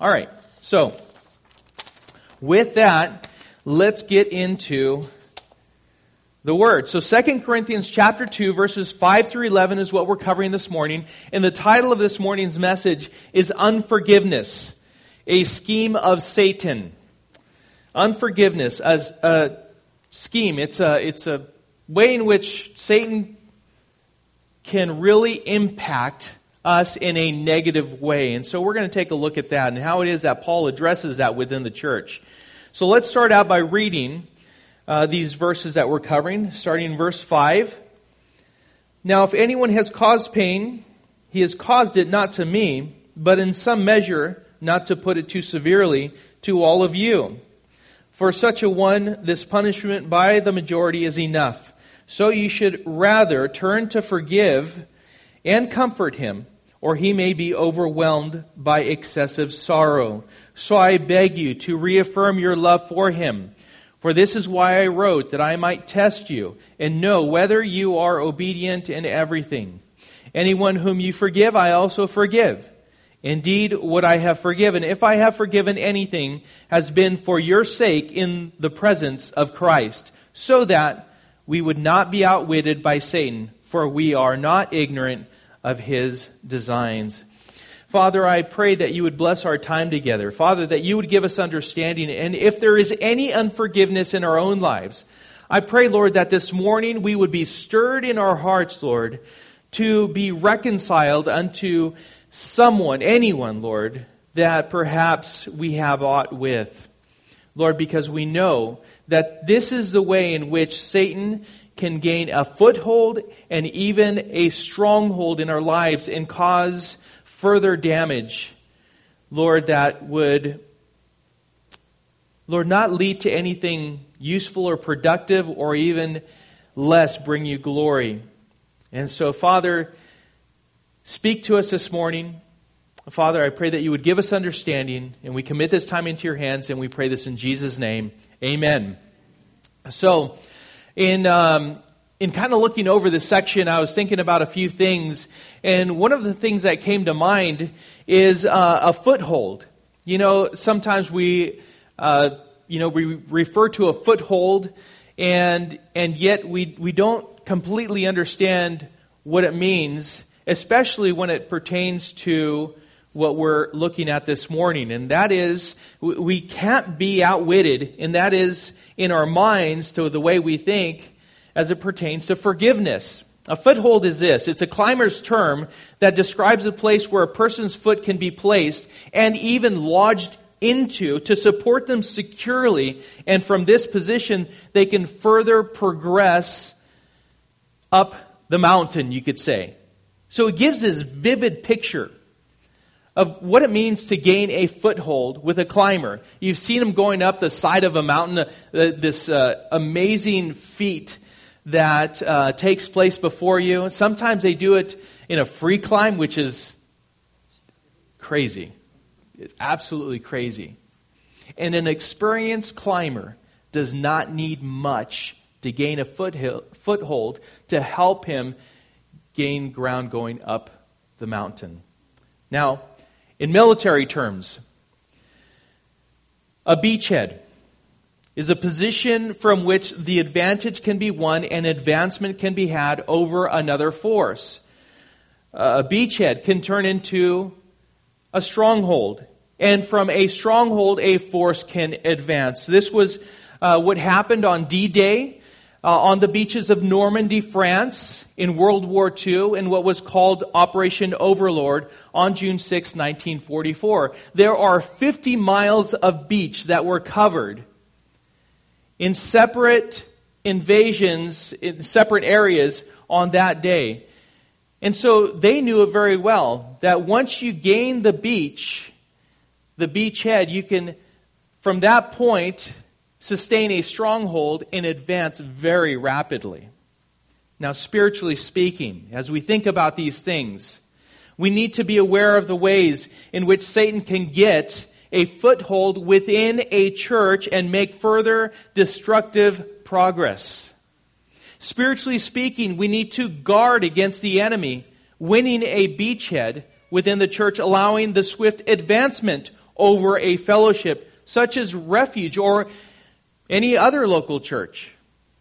All right, so with that, let's get into the Word. So 2 Corinthians chapter 2, verses 5 through 11 is what we're covering this morning. And the title of this morning's message is Unforgiveness, a Scheme of Satan. Unforgiveness as a scheme. It's a way in which Satan can really impact us in a negative way. And so we're going to take a look at that and how it is that Paul addresses that within the church. So let's start out by reading these verses that we're covering, starting in verse 5. Now, if anyone has caused pain, he has caused it not to me, but in some measure, not to put it too severely, to all of you. For such a one, this punishment by the majority is enough. So you should rather turn to forgive and comfort him, or he may be overwhelmed by excessive sorrow. So I beg you to reaffirm your love for him. For this is why I wrote, that I might test you and know whether you are obedient in everything. Anyone whom you forgive, I also forgive. Indeed, what I have forgiven, if I have forgiven anything, has been for your sake in the presence of Christ, so that we would not be outwitted by Satan, for we are not ignorant of his designs. Father, I pray that you would bless our time together. Father, that you would give us understanding. And if there is any unforgiveness in our own lives, I pray, Lord, that this morning we would be stirred in our hearts, Lord, to be reconciled unto someone, anyone, Lord, that perhaps we have aught with. Lord, because we know that this is the way in which Satan can gain a foothold and even a stronghold in our lives and cause further damage, Lord, that would, Lord, not lead to anything useful or productive or even less bring you glory. And so, Father, speak to us this morning. Father, I pray that you would give us understanding, and we commit this time into your hands, and we pray this in Jesus' name. Amen. So, in kind of looking over this section, I was thinking about a few things, and one of the things that came to mind is a foothold. You know, sometimes we refer to a foothold, and yet we don't completely understand what it means, especially when it pertains to what we're looking at this morning. And that is, we can't be outwitted, and that is in our minds to the way we think as it pertains to forgiveness. A foothold is this. It's a climber's term that describes a place where a person's foot can be placed and even lodged into to support them securely. And from this position, they can further progress up the mountain, you could say. So it gives this vivid picture of what it means to gain a foothold with a climber. You've seen them going up the side of a mountain, this amazing feat that takes place before you. Sometimes they do it in a free climb, which is crazy. It's absolutely crazy. And an experienced climber does not need much to gain a foothold to help him gain ground going up the mountain. Now, in military terms, a beachhead is a position from which the advantage can be won and advancement can be had over another force. A beachhead can turn into a stronghold, and from a stronghold, a force can advance. This was what happened on D-Day on the beaches of Normandy, France, in World War II, in what was called Operation Overlord on June 6, 1944. There are 50 miles of beach that were covered in separate invasions, in separate areas on that day. And so they knew it very well, that once you gain the beachhead, you can, from that point, sustain a stronghold and advance very rapidly. Now, spiritually speaking, as we think about these things, we need to be aware of the ways in which Satan can get a foothold within a church and make further destructive progress. Spiritually speaking, we need to guard against the enemy winning a beachhead within the church, allowing the swift advancement over a fellowship such as Refuge or any other local church.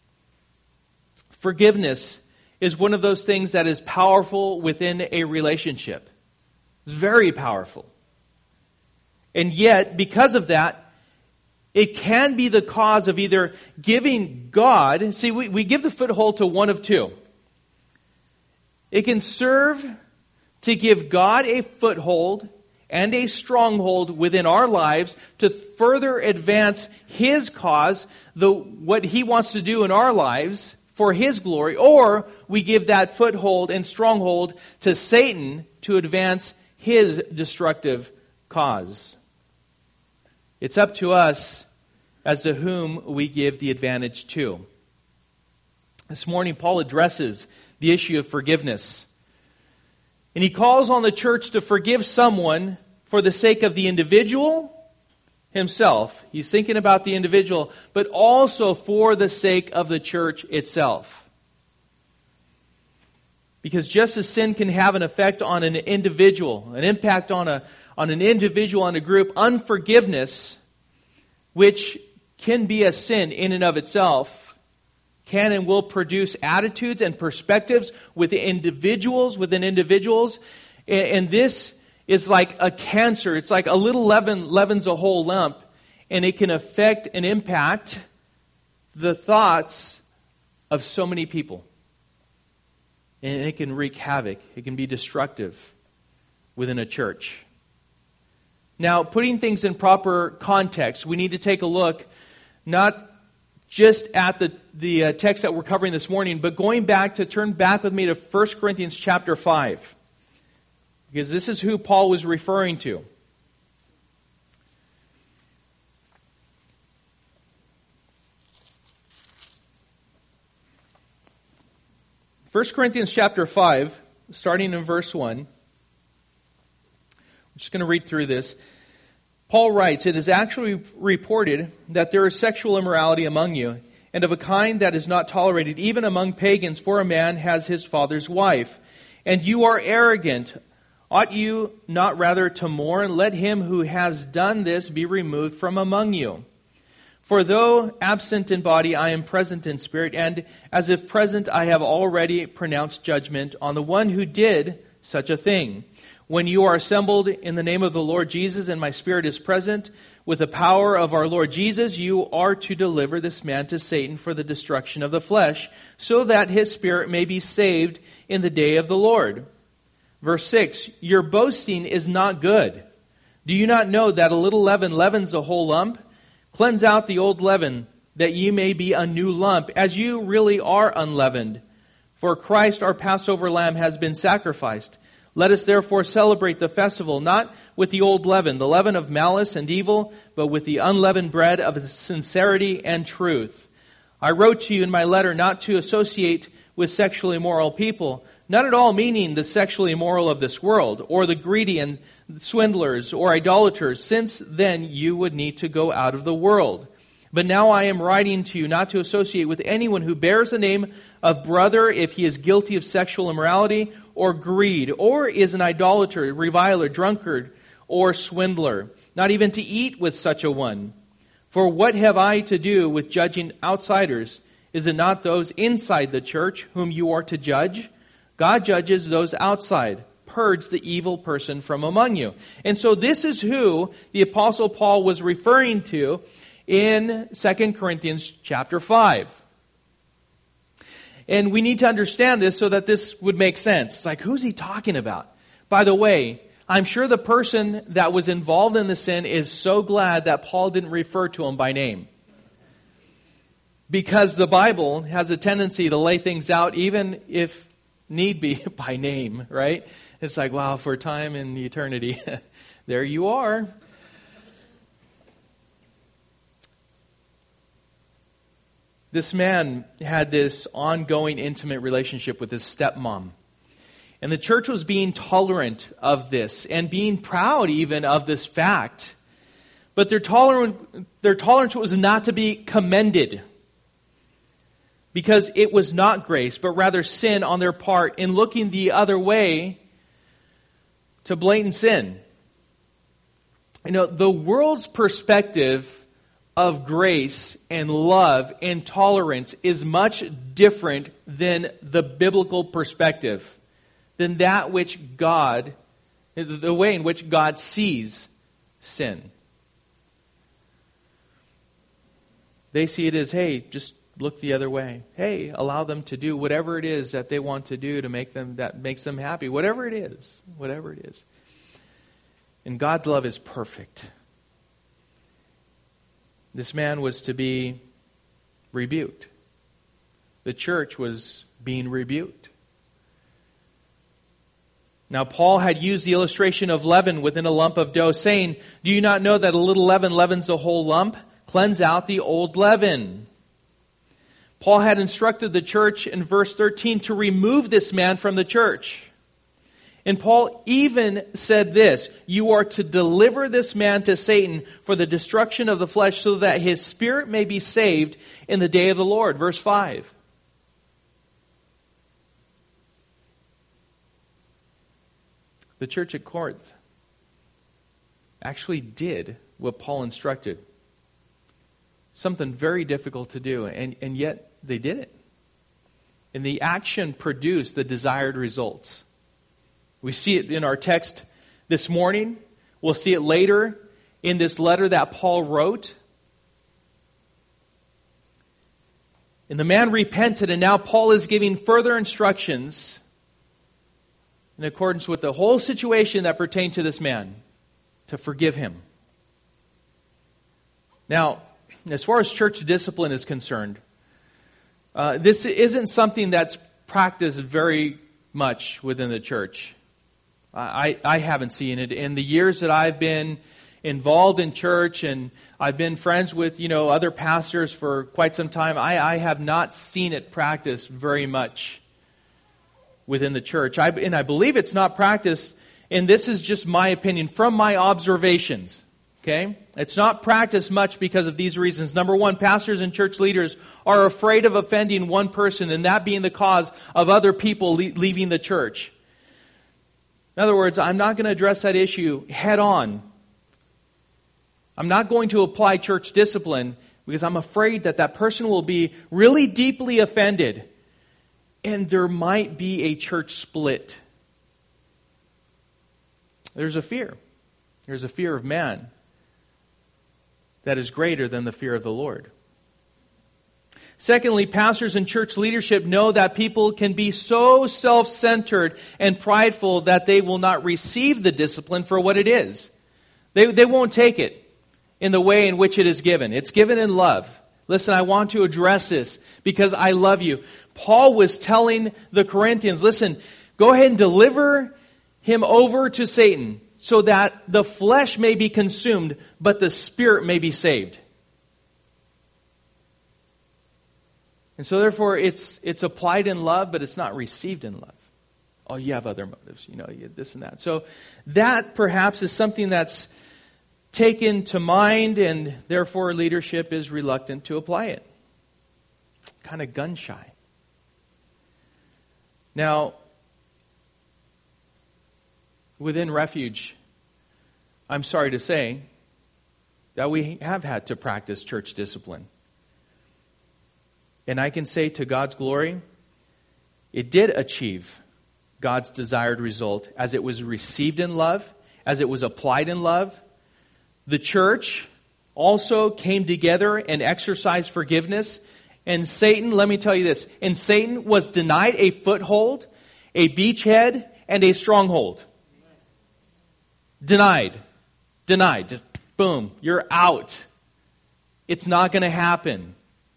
Forgiveness is one of those things that is powerful within a relationship. It's very powerful. And yet, because of that, it can be the cause of either giving God, see, we give the foothold to one of two. It can serve to give God a foothold and a stronghold within our lives to further advance His cause, what He wants to do in our lives for His glory, or we give that foothold and stronghold to Satan to advance his destructive cause. It's up to us as to whom we give the advantage to. This morning, Paul addresses the issue of forgiveness. And he calls on the church to forgive someone for the sake of the individual himself. He's thinking about the individual, but also for the sake of the church itself. Because just as sin can have an effect on an individual, an impact on an individual and a group, unforgiveness, which can be a sin in and of itself, can and will produce attitudes and perspectives within individuals. And this is like a cancer. It's like a little leaven leavens a whole lump. And it can affect and impact the thoughts of so many people. And it can wreak havoc. It can be destructive within a church. Now, putting things in proper context, we need to take a look not just at the text that we're covering this morning, but turn back with me to 1 Corinthians chapter 5. Because this is who Paul was referring to. First Corinthians chapter 5, starting in verse 1. I'm just going to read through this. Paul writes, "It is actually reported that there is sexual immorality among you, and of a kind that is not tolerated even among pagans, for a man has his father's wife. And you are arrogant. Ought you not rather to mourn? Let him who has done this be removed from among you. For though absent in body, I am present in spirit, and as if present, I have already pronounced judgment on the one who did such a thing. When you are assembled in the name of the Lord Jesus, and my spirit is present, with the power of our Lord Jesus, you are to deliver this man to Satan for the destruction of the flesh, so that his spirit may be saved in the day of the Lord." Verse 6, "Your boasting is not good. Do you not know that a little leaven leavens the whole lump? Cleanse out the old leaven, that ye may be a new lump, as you really are unleavened. For Christ our Passover lamb has been sacrificed. Let us therefore celebrate the festival, not with the old leaven, the leaven of malice and evil, but with the unleavened bread of sincerity and truth. I wrote to you in my letter not to associate with sexually immoral people, not at all meaning the sexually immoral of this world, or the greedy and swindlers, or idolaters, since then you would need to go out of the world. But now I am writing to you not to associate with anyone who bears the name of brother if he is guilty of sexual immorality or greed, or is an idolater, reviler, drunkard, or swindler, not even to eat with such a one. For what have I to do with judging outsiders? Is it not those inside the church whom you are to judge? God judges those outside. Purge the evil person from among you." And so this is who the Apostle Paul was referring to in 2 Corinthians chapter 5. And we need to understand this so that this would make sense. It's like, who's he talking about? By the way, I'm sure the person that was involved in the sin is so glad that Paul didn't refer to him by name. Because the Bible has a tendency to lay things out, even if need be, by name, right? It's like, wow, for time and eternity, there you are. This man had this ongoing intimate relationship with his stepmom. And the church was being tolerant of this and being proud even of this fact. But their tolerance was not to be commended, because it was not grace, but rather sin on their part in looking the other way to blatant sin. The world's perspective of grace and love and tolerance is much different than the biblical perspective, than that which God, the way in which God sees sin. They see it as, hey, just look the other way. Hey, allow them to do whatever it is that they want to do to make them, that makes them happy. Whatever it is. Whatever it is. And God's love is perfect. This man was to be rebuked. The church was being rebuked. Now, Paul had used the illustration of leaven within a lump of dough, saying, "Do you not know that a little leaven leavens the whole lump? Cleanse out the old leaven." Paul had instructed the church in verse 13 to remove this man from the church. And Paul even said this, "You are to deliver this man to Satan for the destruction of the flesh, so that his spirit may be saved in the day of the Lord." Verse 5. The church at Corinth actually did what Paul instructed. Something very difficult to do, and yet they did it. And the action produced the desired results. We see it in our text this morning. We'll see it later in this letter that Paul wrote. And the man repented, and now Paul is giving further instructions in accordance with the whole situation that pertained to this man, to forgive him. Now, as far as church discipline is concerned, this isn't something that's practiced very much within the church. I haven't seen it. In the years that I've been involved in church, and I've been friends with other pastors for quite some time, I have not seen it practiced very much within the church. And I believe it's not practiced, and this is just my opinion from my observations. Okay? It's not practiced much because of these reasons. Number one, pastors and church leaders are afraid of offending one person, and that being the cause of other people leaving the church. In other words, I'm not going to address that issue head on. I'm not going to apply church discipline because I'm afraid that that person will be really deeply offended, and there might be a church split. There's a fear. There's a fear of man that is greater than the fear of the Lord. Secondly, pastors and church leadership know that people can be so self-centered and prideful that they will not receive the discipline for what it is. They won't take it in the way in which it is given. It's given in love. Listen, I want to address this because I love you. Paul was telling the Corinthians, listen, go ahead and deliver him over to Satan so that the flesh may be consumed, but the spirit may be saved. And so therefore, it's applied in love, but it's not received in love. Oh, you have other motives, this and that. So that perhaps is something that's taken to mind, and therefore leadership is reluctant to apply it. Kind of gun shy. Now, within Refuge, I'm sorry to say that we have had to practice church discipline. And I can say to God's glory, it did achieve God's desired result as it was received in love, as it was applied in love. The church also came together and exercised forgiveness. And Satan, let me tell you this, and Satan was denied a foothold, a beachhead, and a stronghold. Denied. Just boom, you're out. It's not going to happen.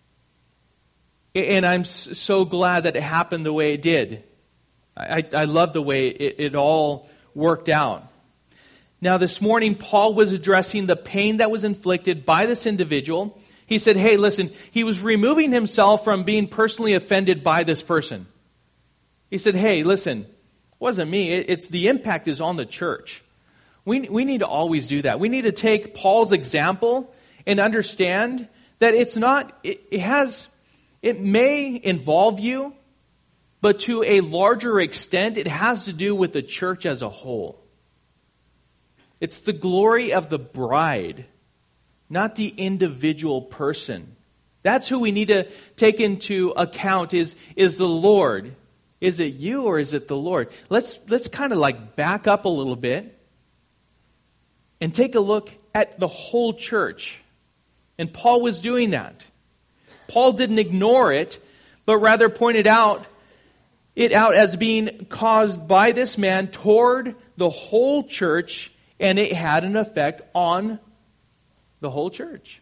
And I'm so glad that it happened the way it did. I love the way it all worked out. Now this morning, Paul was addressing the pain that was inflicted by this individual. He said, hey, listen, he was removing himself from being personally offended by this person. He said, hey, listen, it wasn't me. It's the impact is on the church. We need to always do that. We need to take Paul's example and understand that it's not, it may involve you, but to a larger extent, it has to do with the church as a whole. It's the glory of the bride, not the individual person. That's who we need to take into account is the Lord. Is it you or is it the Lord? Let's kind of like back up a little bit and take a look at the whole church. And Paul was doing that. Paul didn't ignore it, but rather pointed it out as being caused by this man toward the whole church, and it had an effect on the whole church.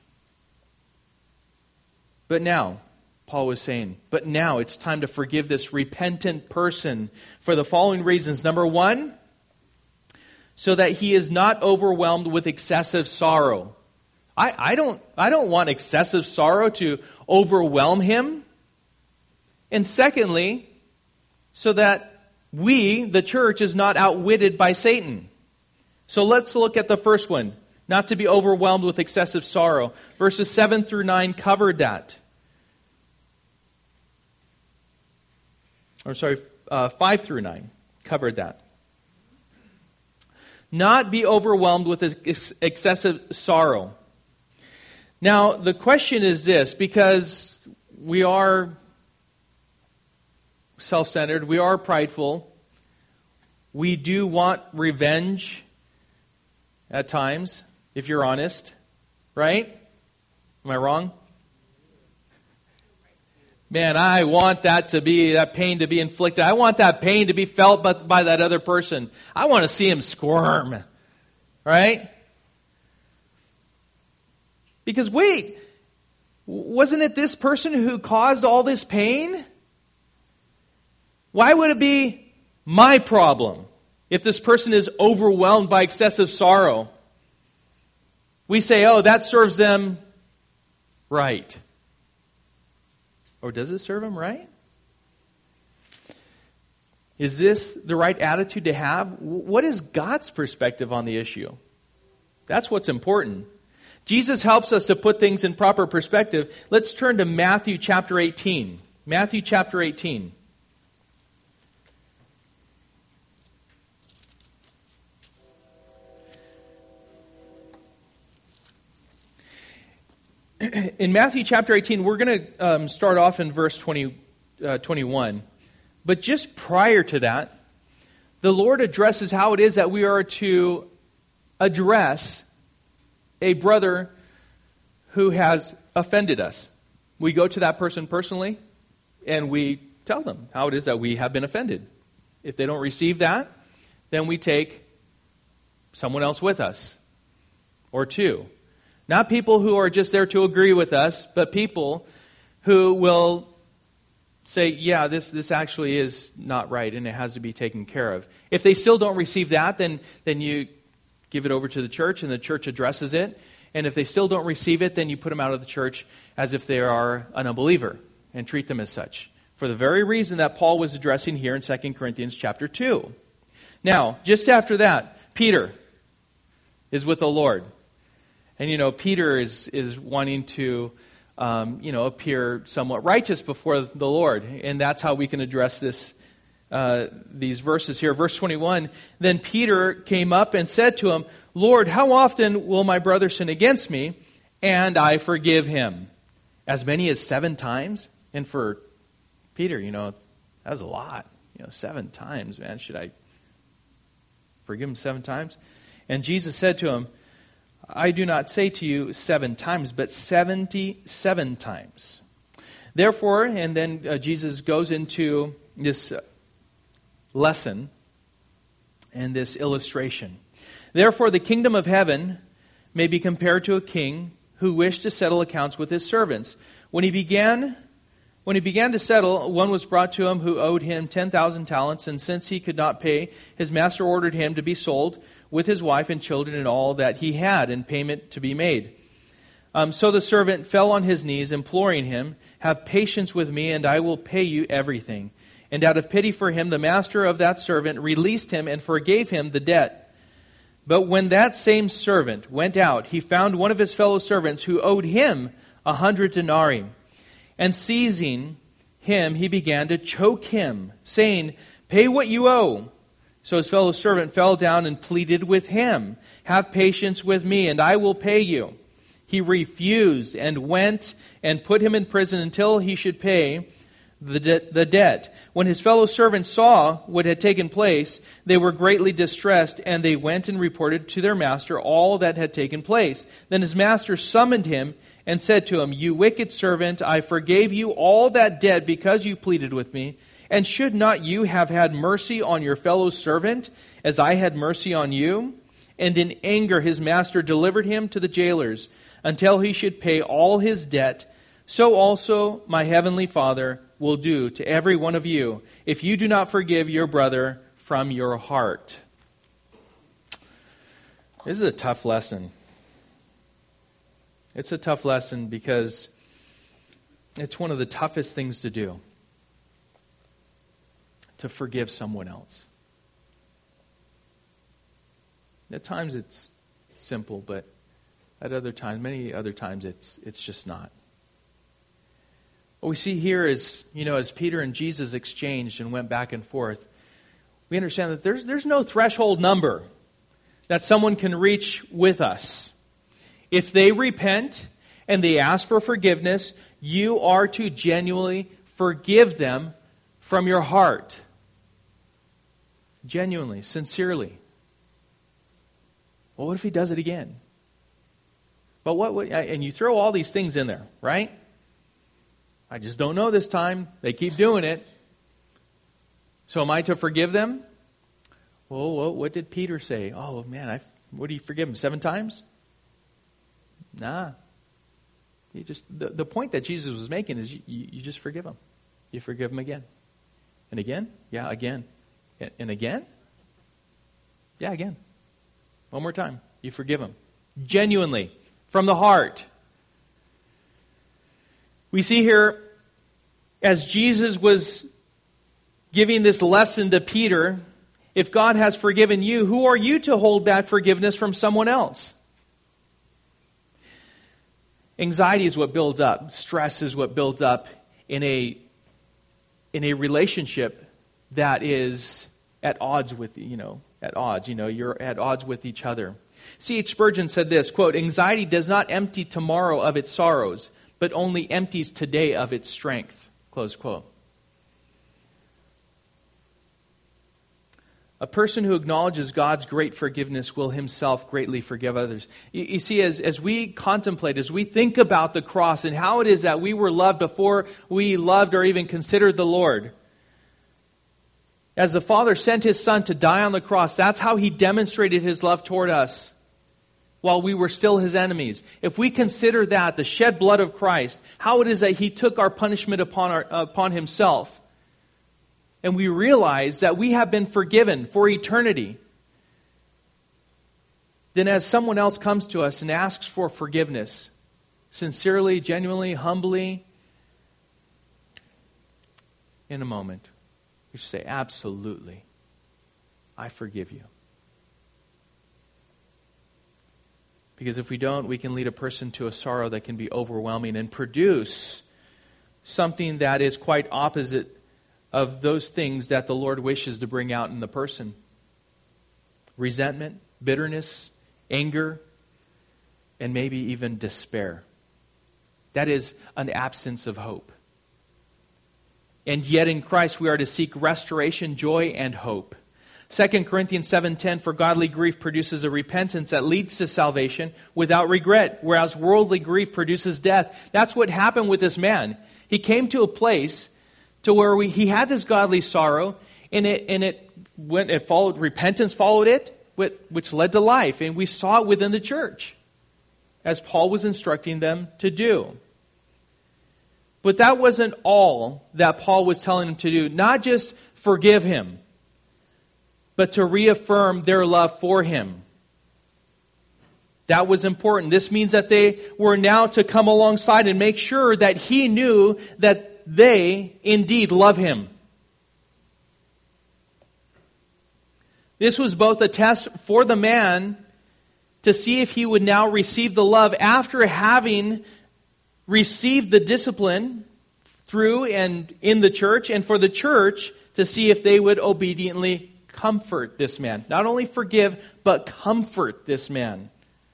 But now, Paul was saying, but now it's time to forgive this repentant person for the following reasons. Number one, so that he is not overwhelmed with excessive sorrow. I don't want excessive sorrow to overwhelm him. And secondly, so that we, the church, is not outwitted by Satan. So let's look at the first one. Not to be overwhelmed with excessive sorrow. Verses 7 through 9 covered that. 5 through 9 covered that. Not be overwhelmed with excessive sorrow. Now, the question is this, because we are self-centered, we are prideful, we do want revenge at times, if you're honest, right? Am I wrong? Man, I want that pain to be inflicted. I want that pain to be felt by that other person. I want to see him squirm, right? Because wait, wasn't it this person who caused all this pain? Why would it be my problem if this person is overwhelmed by excessive sorrow? We say, oh, that serves them right. Or does it serve them right? Is this the right attitude to have? What is God's perspective on the issue? That's what's important. Jesus helps us to put things in proper perspective. Let's turn to Matthew chapter 18. Matthew chapter 18. In Matthew chapter 18, we're going to start off in verse 21. But just prior to that, the Lord addresses how it is that we are to address a brother who has offended us. We go to that person personally, and we tell them how it is that we have been offended. If they don't receive that, then we take someone else with us, or two. Not people who are just there to agree with us, but people who will say, yeah, this actually is not right, and it has to be taken care of. If they still don't receive that, then you give it over to the church, and the church addresses it. And if they still don't receive it, then you put them out of the church as if they are an unbeliever and treat them as such. For the very reason that Paul was addressing here in 2 Corinthians chapter 2. Now, just after that, Peter is with the Lord. And, Peter is wanting to, appear somewhat righteous before the Lord. And that's how we can address these verses here. Verse 21, then Peter came up and said to him, Lord, how often will my brother sin against me, and I forgive him? As many as 7 times? And for Peter, that was a lot. 7 times, man. Should I forgive him 7 times? And Jesus said to him, I do not say to you 7 times, but 77 times. Therefore, and then Jesus goes into this lesson and this illustration. Therefore, the kingdom of heaven may be compared to a king who wished to settle accounts with his servants. When he began to settle, one was brought to him who owed him 10,000 talents, and since he could not pay, his master ordered him to be sold with his wife and children and all that he had, and payment to be made. So the servant fell on his knees, imploring him, have patience with me, and I will pay you everything. And out of pity for him, the master of that servant released him and forgave him the debt. But when that same servant went out, he found one of his fellow servants who owed him 100 denarii. And seizing him, he began to choke him, saying, pay what you owe. So his fellow servant fell down and pleaded with him. Have patience with me, and I will pay you." He refused and went and put him in prison until he should pay the debt. When his fellow servants saw what had taken place, they were greatly distressed, and they went and reported to their master all that had taken place. Then his master summoned him and said to him, "You wicked servant, I forgave you all that debt because you pleaded with me. And should not you have had mercy on your fellow servant, as I had mercy on you?" And in anger his master delivered him to the jailers, until he should pay all his debt. So also my heavenly Father will do to every one of you, if you do not forgive your brother from your heart. This is a tough lesson. It's a tough lesson because it's one of the toughest things to do, to forgive someone else. At times it's simple, but at other times, many other times, it's just not. What we see here is, as Peter and Jesus exchanged and went back and forth, we understand that there's no threshold number that someone can reach with us. If they repent and they ask for forgiveness, you are to genuinely forgive them from your heart. Genuinely, sincerely. Well, what if he does it again? But and you throw all these things in there, right? I just don't know this time. They keep doing it. So am I to forgive them? Well, what did Peter say? Oh, man, what do you forgive him? 7 times? Nah. You just the point that Jesus was making is you just forgive him. You forgive him again. And again? Yeah, again. And again? Yeah, again. One more time. You forgive him. Genuinely. From the heart. We see here, as Jesus was giving this lesson to Peter, if God has forgiven you, who are you to hold back forgiveness from someone else? Anxiety is what builds up. Stress is what builds up in a relationship that is at odds with, you're at odds with each other. C.H. Spurgeon said this, quote, "Anxiety does not empty tomorrow of its sorrows, but only empties today of its strength." Close quote. A person who acknowledges God's great forgiveness will himself greatly forgive others. You see, as we contemplate, as we think about the cross and how it is that we were loved before we loved or even considered the Lord, as the Father sent His Son to die on the cross, that's how He demonstrated His love toward us while we were still His enemies. If we consider that, the shed blood of Christ, how it is that He took our punishment upon Himself, and we realize that we have been forgiven for eternity, then as someone else comes to us and asks for forgiveness, sincerely, genuinely, humbly, in a moment, we should say, "Absolutely, I forgive you." Because if we don't, we can lead a person to a sorrow that can be overwhelming and produce something that is quite opposite of those things that the Lord wishes to bring out in the person. Resentment, bitterness, anger, and maybe even despair. That is an absence of hope. And yet in Christ we are to seek restoration, joy, and hope. 2 Corinthians 7:10, "For godly grief produces a repentance that leads to salvation without regret, whereas worldly grief produces death." That's what happened with this man. He came to a place to where he had this godly sorrow, and repentance followed it, which led to life. And we saw it within the church, as Paul was instructing them to do. But that wasn't all that Paul was telling them to do. Not just forgive him, but to reaffirm their love for him. That was important. This means that they were now to come alongside and make sure that he knew that they indeed love him. This was both a test for the man to see if he would now receive the love after having received the discipline through and in the church, and for the church to see if they would obediently comfort this man. Not only forgive, but comfort this man.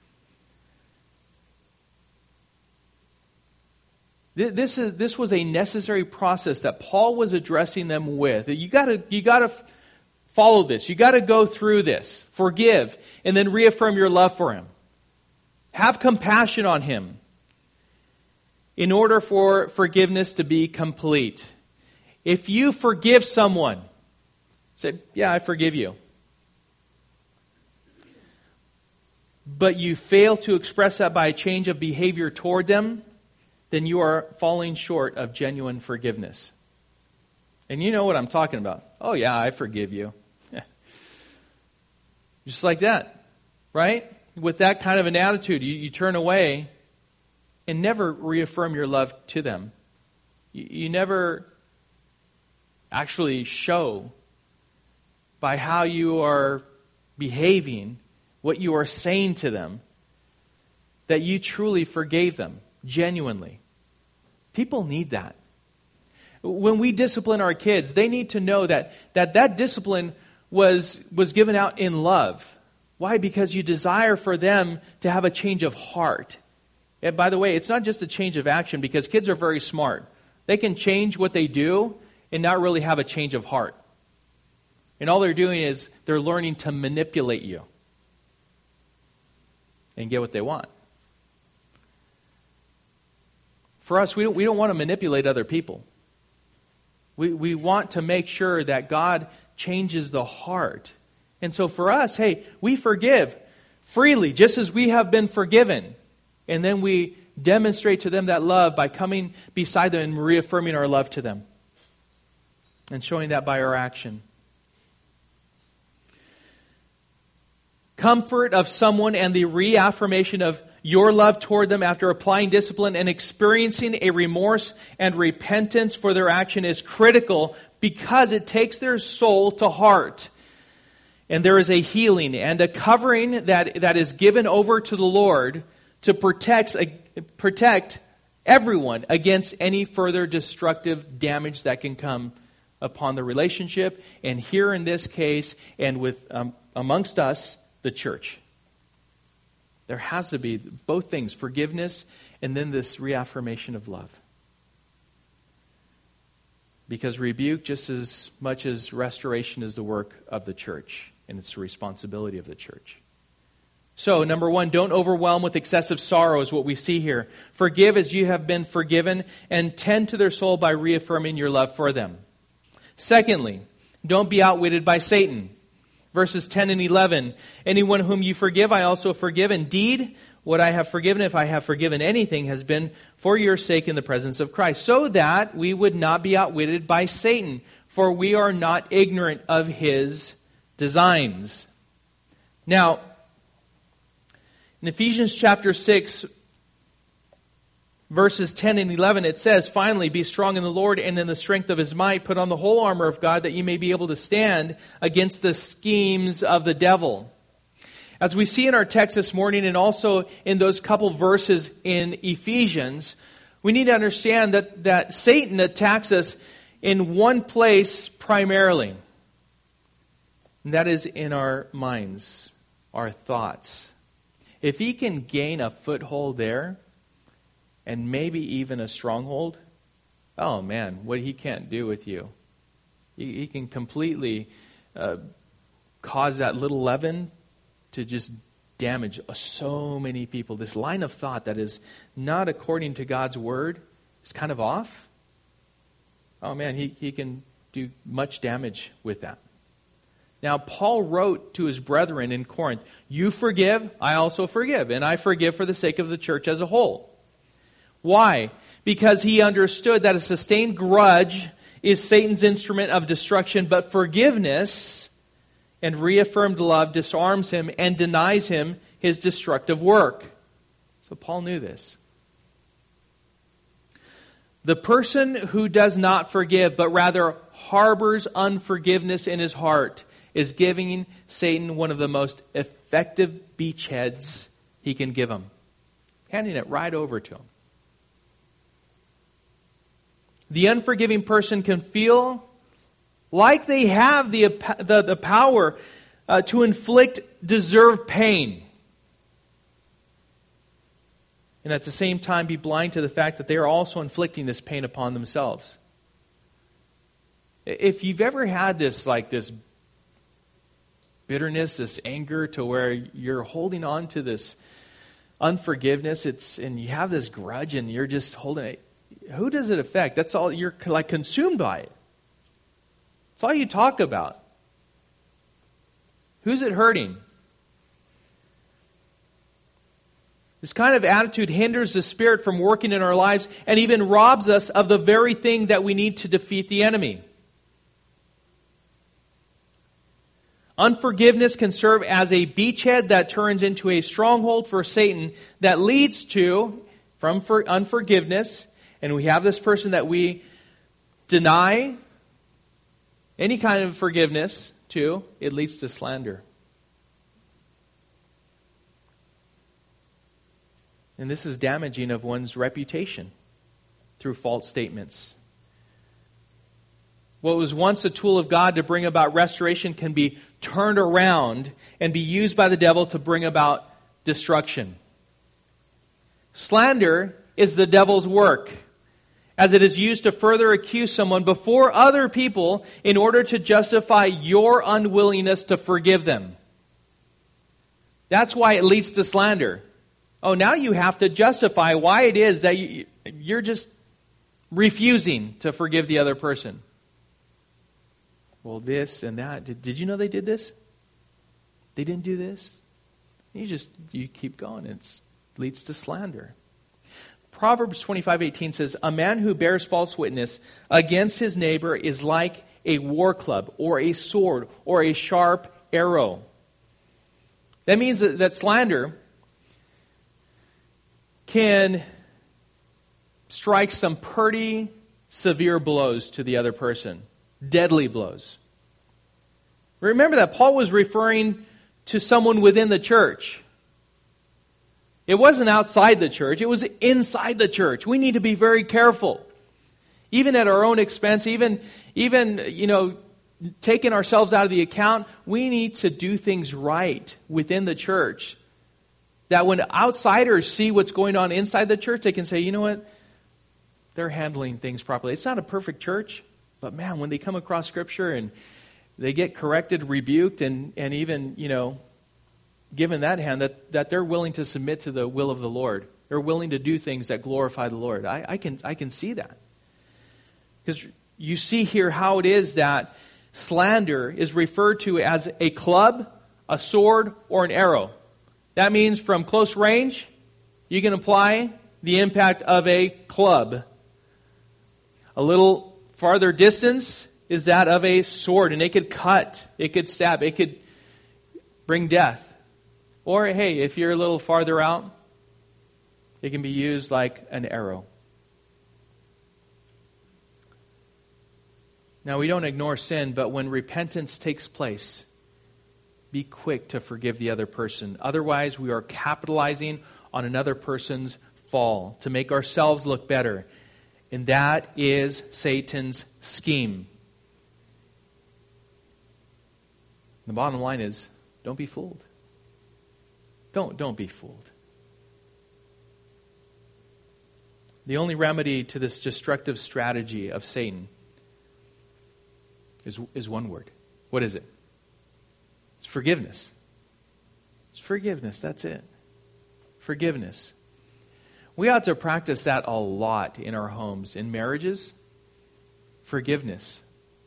This was a necessary process that Paul was addressing them with. You got to follow this. You got to go through this. Forgive, and then reaffirm your love for him. Have compassion on him in order for forgiveness to be complete. If you forgive someone, say, yeah, I forgive you, but you fail to express that by a change of behavior toward them, then you are falling short of genuine forgiveness. And you know what I'm talking about. Oh yeah, I forgive you. Just like that, right? With that kind of an attitude, you turn away and never reaffirm your love to them. You never actually show by how you are behaving, what you are saying to them, that you truly forgave them, genuinely. People need that. When we discipline our kids, they need to know that discipline was given out in love. Why? Because you desire for them to have a change of heart. And by the way, it's not just a change of action, because kids are very smart. They can change what they do and not really have a change of heart. And all they're doing is they're learning to manipulate you and get what they want. For us, we don't want to manipulate other people. We want to make sure that God changes the heart. And so for us, hey, we forgive freely, just as we have been forgiven. And then we demonstrate to them that love by coming beside them and reaffirming our love to them. And showing that by our action. Comfort of someone and the reaffirmation of your love toward them after applying discipline and experiencing a remorse and repentance for their action is critical, because it takes their soul to heart. And there is a healing and a covering that is given over to the Lord to protect everyone against any further destructive damage that can come upon the relationship, and here in this case, and with amongst us, the church. There has to be both things, forgiveness and then this reaffirmation of love. Because rebuke, just as much as restoration, is the work of the church, and it's the responsibility of the church. So, number one, don't overwhelm with excessive sorrow is what we see here. Forgive as you have been forgiven, and tend to their soul by reaffirming your love for them. Secondly, don't be outwitted by Satan. Verses 10 and 11, anyone whom you forgive, I also forgive. Indeed, what I have forgiven, if I have forgiven anything, has been for your sake in the presence of Christ, so that we would not be outwitted by Satan, for we are not ignorant of his designs. Now, in Ephesians chapter 6, verses 10 and 11, it says, finally, be strong in the Lord and in the strength of his might. Put on the whole armor of God, that you may be able to stand against the schemes of the devil. As we see in our text this morning, and also in those couple verses in Ephesians, we need to understand that Satan attacks us in one place primarily. And that is in our minds, our thoughts. If he can gain a foothold there, and maybe even a stronghold, oh man, what he can't do with you. He can completely cause that little leaven to just damage so many people. This line of thought that is not according to God's word is kind of off. Oh man, he can do much damage with that. Now, Paul wrote to his brethren in Corinth, you forgive, I also forgive, and I forgive for the sake of the church as a whole. Why? Because he understood that a sustained grudge is Satan's instrument of destruction, but forgiveness and reaffirmed love disarms him and denies him his destructive work. So Paul knew this. The person who does not forgive, but rather harbors unforgiveness in his heart, is giving Satan one of the most effective beachheads he can give him. Handing it right over to him. The unforgiving person can feel like they have the power to inflict deserved pain. And at the same time be blind to the fact that they are also inflicting this pain upon themselves. If you've ever had this bitterness, this anger to where you're holding on to this unforgiveness, and you have this grudge and you're just holding it, who does it affect? That's all, you're like consumed by it. It's all you talk about. Who's it hurting? This kind of attitude hinders the Spirit from working in our lives and even robs us of the very thing that we need to defeat the enemy. Unforgiveness can serve as a beachhead that turns into a stronghold for Satan that leads to, from unforgiveness, and we have this person that we deny any kind of forgiveness to, it leads to slander. And this is damaging of one's reputation through false statements. What was once a tool of God to bring about restoration can be turned around and be used by the devil to bring about destruction. Slander is the devil's work, as it is used to further accuse someone before other people in order to justify your unwillingness to forgive them. That's why it leads to slander. Oh, now you have to justify why it is that you're just refusing to forgive the other person. Well, this and that. Did you know they did this? They didn't do this? You keep going. It leads to slander. Proverbs 25:18 says, "A man who bears false witness against his neighbor is like a war club or a sword or a sharp arrow." That means that slander can strike some pretty severe blows to the other person. Deadly blows. Remember that Paul was referring to someone within the church. It wasn't outside the church, it was inside the church. We need to be very careful. Even at our own expense, even taking ourselves out of the account, we need to do things right within the church. That when outsiders see what's going on inside the church, they can say, you know what? They're handling things properly. It's not a perfect church, but man, when they come across Scripture and they get corrected, rebuked, and even, given that hand, that they're willing to submit to the will of the Lord. They're willing to do things that glorify the Lord. I can see that. Because you see here how it is that slander is referred to as a club, a sword, or an arrow. That means from close range, you can apply the impact of a club. A little farther distance is that of a sword, and it could cut, it could stab, it could bring death. Or, hey, if you're a little farther out, it can be used like an arrow. Now, we don't ignore sin, but when repentance takes place, be quick to forgive the other person. Otherwise, we are capitalizing on another person's fall to make ourselves look better. And that is Satan's scheme. The bottom line is, don't be fooled. Don't be fooled. The only remedy to this destructive strategy of Satan is one word. What is it? It's forgiveness. It's forgiveness. That's it. Forgiveness. We ought to practice that a lot in our homes, in marriages. Forgiveness.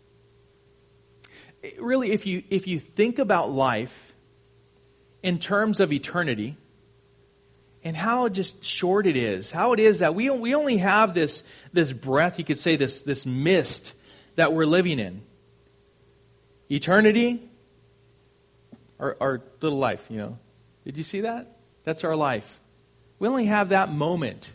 Really, if you think about life in terms of eternity and how just short it is, how it is that we only have this breath, you could say this mist that we're living in. Eternity, our little life, Did you see that? That's our life. We only have that moment.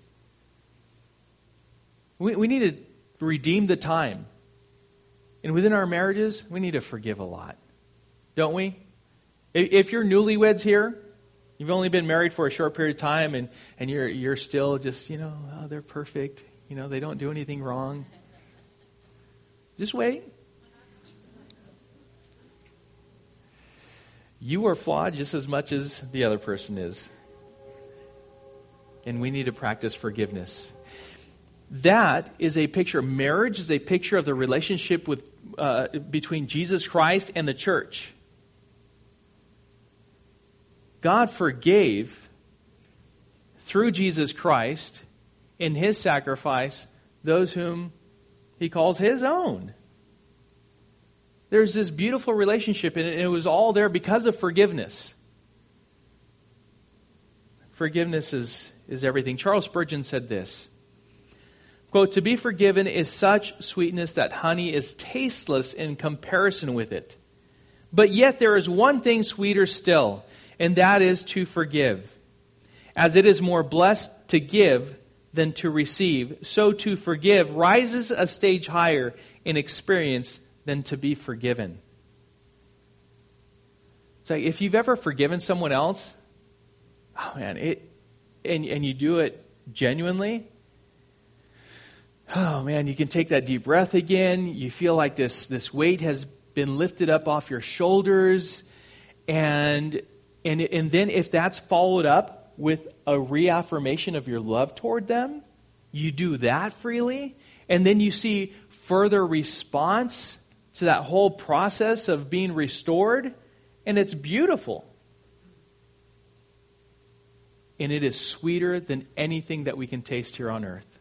We need to redeem the time. And within our marriages, we need to forgive a lot. Don't we? If you're newlyweds here, you've only been married for a short period of time, and you're still just, they're perfect. They don't do anything wrong. Just wait. You are flawed just as much as the other person is. And we need to practice forgiveness. That is a picture. Marriage is a picture of the relationship between Jesus Christ and the church. God forgave through Jesus Christ in his sacrifice those whom he calls his own. There's this beautiful relationship, and it was all there because of forgiveness. Forgiveness is everything. Charles Spurgeon said this, quote, "To be forgiven is such sweetness that honey is tasteless in comparison with it. But yet there is one thing sweeter still, and that is to forgive. As it is more blessed to give than to receive, so to forgive rises a stage higher in experience than to be forgiven." It's like if you've ever forgiven someone else, oh man, and you do it genuinely, oh man, you can take that deep breath again. You feel like this weight has been lifted up off your shoulders, and then if that's followed up with a reaffirmation of your love toward them, you do that freely, and then you see further response to that whole process of being restored, and it's beautiful. And it is sweeter than anything that we can taste here on earth.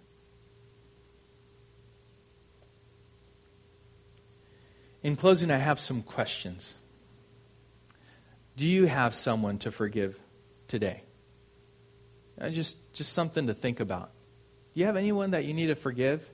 In closing, I have some questions. Do you have someone to forgive today? Just something to think about. Do you have anyone that you need to forgive?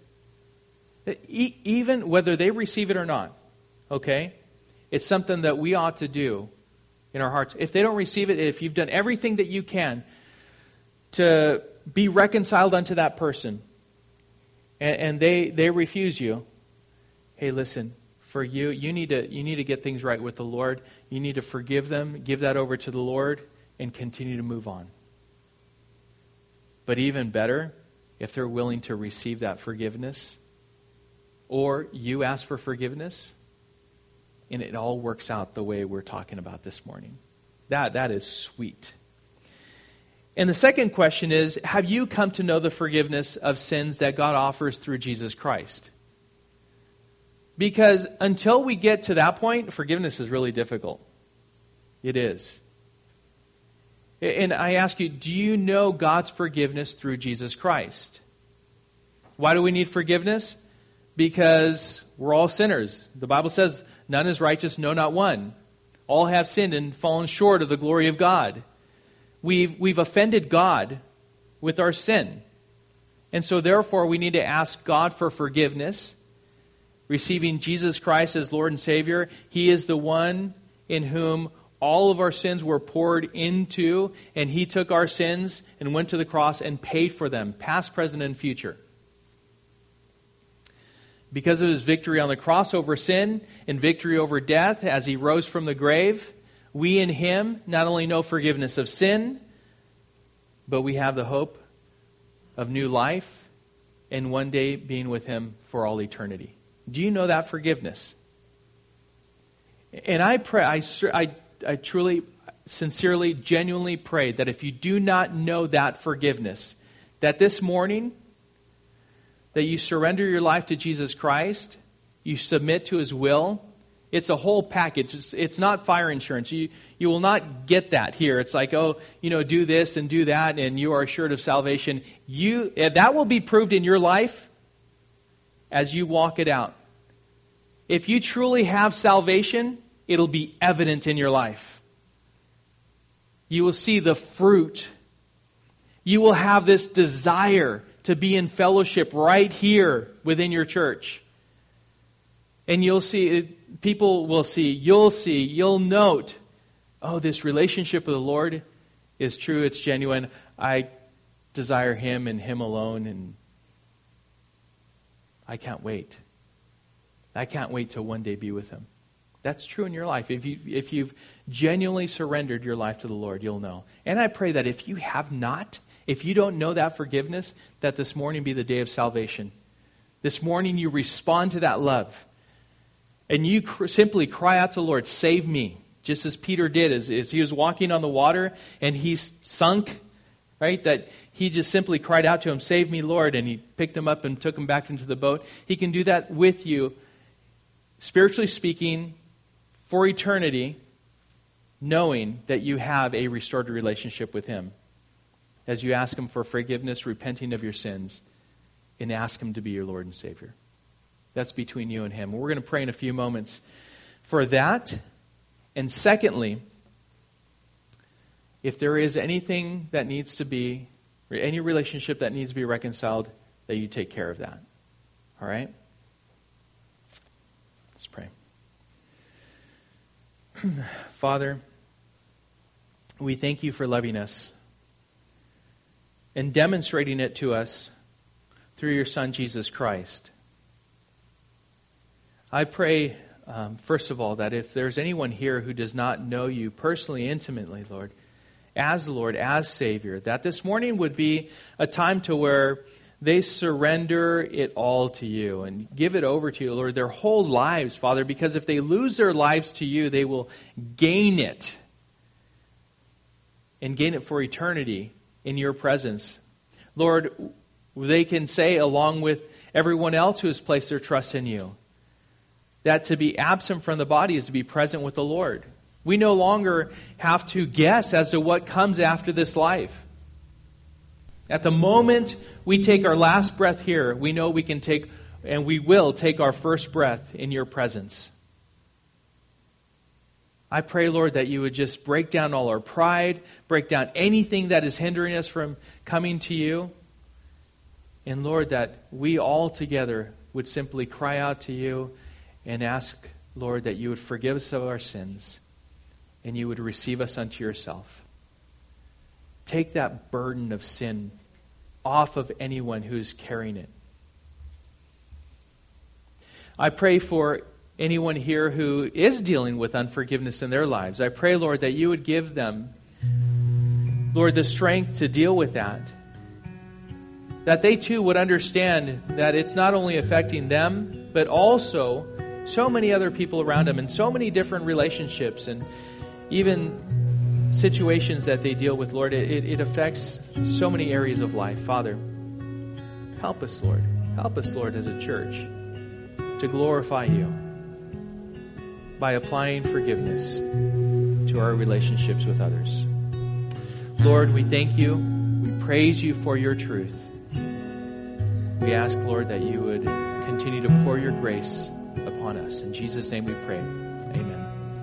Even whether they receive it or not, okay? It's something that we ought to do in our hearts. If they don't receive it, if you've done everything that you can to be reconciled unto that person, and they refuse you, hey, listen, for you need to get things right with the Lord. You need to forgive them, give that over to the Lord, and continue to move on. But even better, if they're willing to receive that forgiveness, or you ask for forgiveness, and it all works out the way we're talking about this morning. That is sweet. And the second question is, have you come to know the forgiveness of sins that God offers through Jesus Christ? Because until we get to that point, forgiveness is really difficult. It is. And I ask you, do you know God's forgiveness through Jesus Christ? Why do we need forgiveness? Because we're all sinners. The Bible says, none is righteous, no, not one. All have sinned and fallen short of the glory of God. We've offended God with our sin. And so therefore we need to ask God for forgiveness. Receiving Jesus Christ as Lord and Savior, He is the one in whom all of our sins were poured into, and He took our sins and went to the cross and paid for them, past, present, and future. Because of His victory on the cross over sin and victory over death as He rose from the grave, we in Him not only know forgiveness of sin, but we have the hope of new life and one day being with Him for all eternity. Do you know that forgiveness? And I pray, I truly, sincerely, genuinely pray that if you do not know that forgiveness, that this morning, that you surrender your life to Jesus Christ, you submit to His will. It's a whole package. It's not fire insurance. You will not get that here. It's like, do this and do that, and you are assured of salvation. That will be proved in your life as you walk it out. If you truly have salvation, it'll be evident in your life. You will see the fruit. You will have this desire to be in fellowship right here within your church. And you'll see, people will see, you'll note, this relationship with the Lord is true, it's genuine. I desire Him and Him alone, and I can't wait. I can't wait to one day be with Him. That's true in your life. If you've genuinely surrendered your life to the Lord, you'll know. And I pray that if you have not, if you don't know that forgiveness, that this morning be the day of salvation. This morning you respond to that love. And you simply cry out to the Lord, save me. just as Peter did, as he was walking on the water and he sunk, right? That he just simply cried out to him, "Save me, Lord," and he picked him up and took him back into the boat. He can do that with you, spiritually speaking, for eternity, knowing that you have a restored relationship with him. As you ask him for forgiveness, repenting of your sins, and ask him to be your Lord and Savior. That's between you and him. We're going to pray in a few moments for that. And secondly, if there is anything that needs to be, or any relationship that needs to be reconciled, that you take care of that. All right? Let's pray. Father, we thank you for loving us and demonstrating it to us through your Son, Jesus Christ. I pray, first of all, that if there's anyone here who does not know you personally, intimately, Lord, as Savior, that this morning would be a time to where they surrender it all to you and give it over to you, Lord, their whole lives, Father, because if they lose their lives to you, they will gain it and gain it for eternity in your presence. Lord, they can say, along with everyone else who has placed their trust in you, that to be absent from the body is to be present with the Lord. We no longer have to guess as to what comes after this life. At the moment we take our last breath here, we know we can take, and we will take our first breath in your presence. I pray, Lord, that you would just break down all our pride, break down anything that is hindering us from coming to you. And Lord, that we all together would simply cry out to you and ask, Lord, that you would forgive us of our sins and you would receive us unto yourself. Take that burden of sin off of anyone who's carrying it. I pray for anyone here who is dealing with unforgiveness in their lives. I pray, Lord, that you would give them, Lord, the strength to deal with that. That they too would understand that it's not only affecting them, but also so many other people around them and so many different relationships and even situations that they deal with, Lord. It affects so many areas of life. Father, help us, Lord. Help us, Lord, as a church to glorify you by applying forgiveness to our relationships with others. Lord, we thank you. We praise you for your truth. We ask, Lord, that you would continue to pour your grace upon us. In Jesus' name we pray.